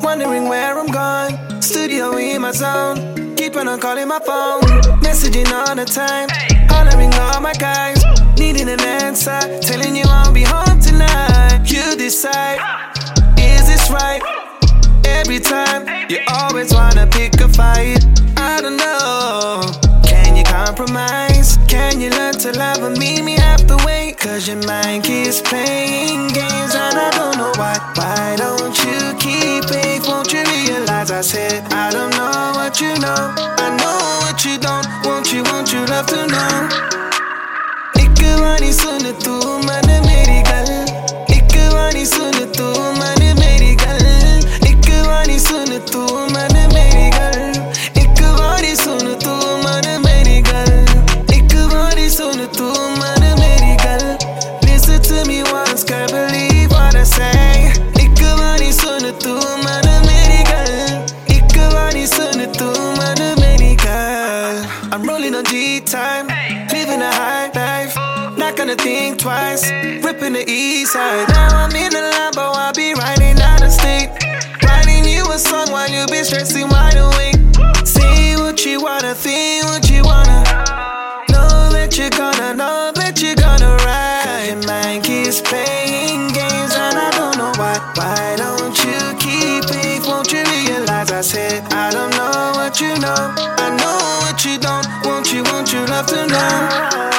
wondering where I'm gone. Studio in my zone, keeping on calling my phone, messaging all the time, hollering all my guys, needing an answer, telling you I'll be home tonight. You decide, is this right? Every time, you always wanna pick a fight. I don't know, can you compromise? Can you learn to love and meet me halfway? Cause your mind keeps playing games and I don't know why. Why don't you keep it? Won't you realize I said I don't know what you know, I know what you don't. Won't you love to know? Ik wani sun tu man meri gal, ik wani sun tu man meri gal, ik wani sun tu man meri gal, ik wani sun tu man meri gal, ik wani sun tu man meri gal. Listen to me once, can't believe what I say. Ik wani sun tu man meri gal, ik wani sun tu man meri gal. I'm rolling on G-time, living a high life, not gonna think twice, ripping the east side. Now I'm in the Lambo, I'll be riding out of state, writing you a song while you be stressing wide awake. Say what you wanna, think what you wanna, know that you're gonna ride. Your mind keeps playing games and I don't know why. Why don't you keep it? Won't you realize I said I don't know what you know, I know what you don't. Won't you love to know?